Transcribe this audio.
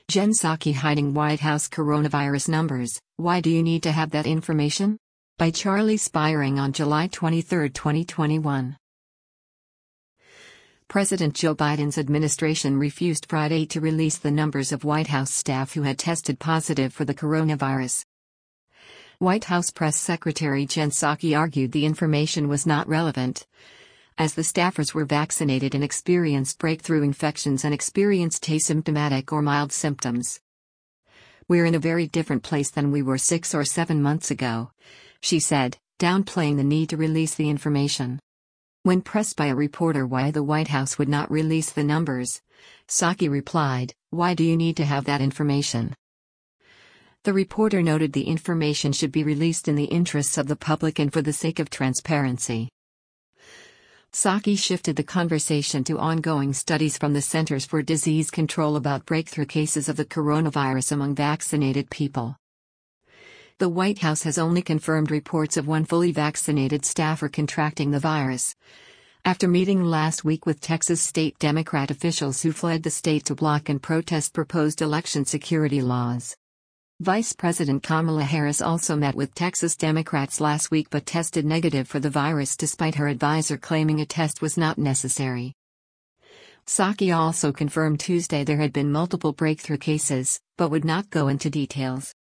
Jen Psaki hiding White House coronavirus numbers, why do you need to have that information? By Charlie Spiering on July 23, 2021. President Joe Biden's administration refused Friday to release the numbers of White House staff who had tested positive for the coronavirus. White House Press Secretary Jen Psaki argued the information was not relevant, as the staffers were vaccinated and experienced breakthrough infections and experienced asymptomatic or mild symptoms. "We're in a very different place than we were 6 or 7 months ago," she said, downplaying the need to release the information. When pressed by a reporter why the White House would not release the numbers, Psaki replied, "Why do you need to have that information?" The reporter noted the information should be released in the interests of the public and for the sake of transparency. Psaki shifted the conversation to ongoing studies from the Centers for Disease Control about breakthrough cases of the coronavirus among vaccinated people. The White House has only confirmed reports of one fully vaccinated staffer contracting the virus, after meeting last week with Texas state Democrat officials who fled the state to block and protest proposed election security laws. Vice President Kamala Harris also met with Texas Democrats last week but tested negative for the virus despite her advisor claiming a test was not necessary. Psaki also confirmed Tuesday there had been multiple breakthrough cases, but would not go into details.